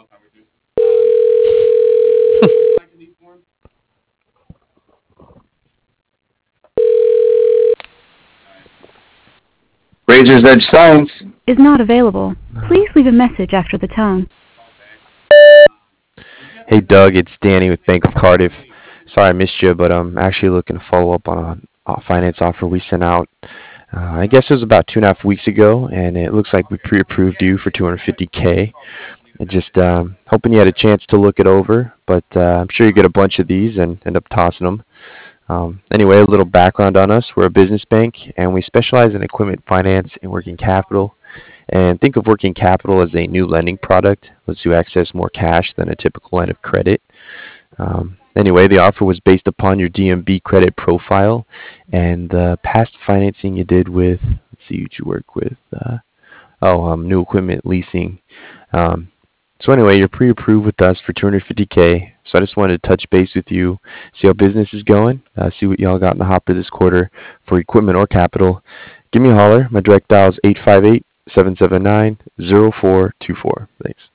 Razor's Edge Signs. Is not available. Please leave a message after the tone. Hey Doug, it's Danny with Bank of Cardiff. Sorry I missed you, but I'm actually looking to follow up on a finance offer we sent out. I guess it was about 2.5 weeks ago, and it looks like we pre-approved you for 250K. I just hoping you had a chance to look it over, but I'm sure you get a bunch of these and end up tossing them. Anyway, a little background on us. We're a business bank, and we specialize in equipment finance and working capital. And think of working capital as a new lending product. Lets you access more cash than a typical line of credit. Anyway, the offer was based upon your DMB credit profile and the past financing you did with, let's see, who'd you work with? New equipment leasing. Um, so anyway, you're pre-approved with us for 250K. So I just wanted to touch base with you, see how business is going, see what y'all got in the hopper this quarter for equipment or capital. Give me a holler. My direct dial is 858-779-0424. Thanks.